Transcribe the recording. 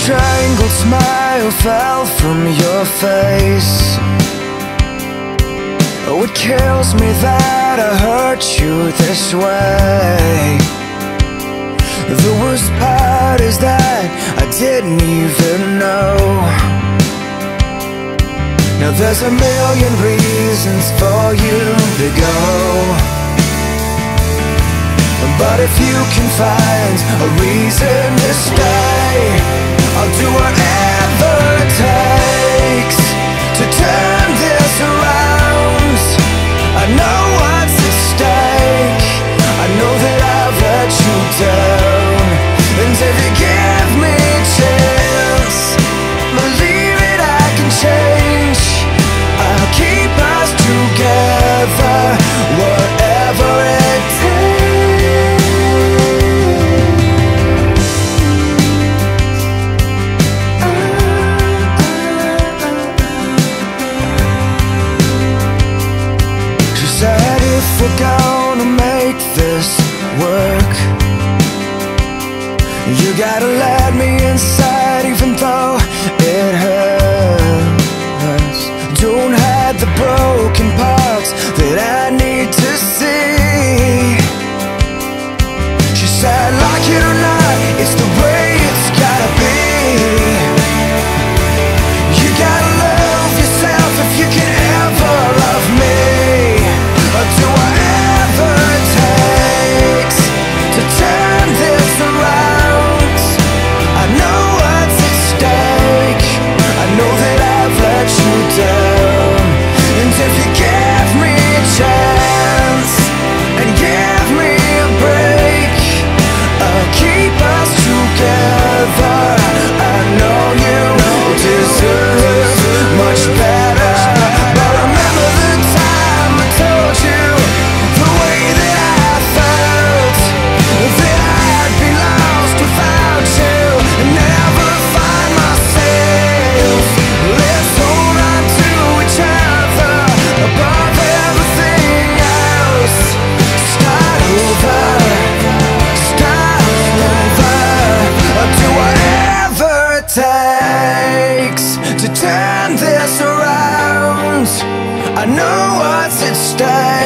strangled smile fell from your face. Oh, it kills me that I hurt you this way. The worst part is that I didn't even know. Now there's a million reasons for you to go, but if you can find a reason to stay, I'll do whatever it takes to turn this around. I know what's at stake, I know that I've let you down, and if you give me a chance, believe it, I can change. I'll keep us together, whatever it takes. She said, if we're gonna make this work, you gotta let me inside even though it hurts. Don't hide the broken parts that I need to see. She said, like it or not, it's the way it's gotta be. You gotta love yourself if you can ever love me. I'll do whatever it takes to turn this around. I know what's at stake, I know that I've let you down, and if you give me a chance and give me a break, I'll keep us together. I know you deserve much better, but remember the time I told you the way that I felt, that I'd be lost without you and never find myself. Let's hold on to each other above everything else. Start over, start over. I'll do whatever it takes to turn this around. I know what's at stake.